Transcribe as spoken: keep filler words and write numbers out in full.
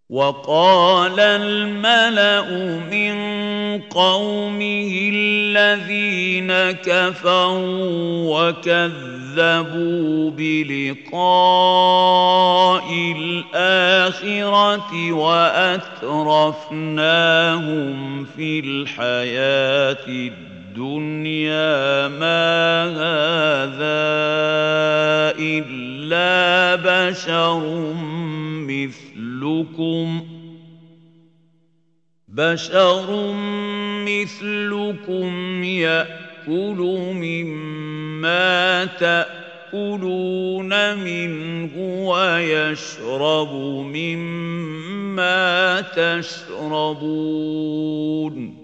وقال الملأ من قومه الذين كفروا وكذبوا بلقاء الآخرة وأترفناهم في الحياة الدنيا ما هذا إلا بشر مثلكم بشر مثلكم يأكل مما تأكلون منه ويشرب مما تشربون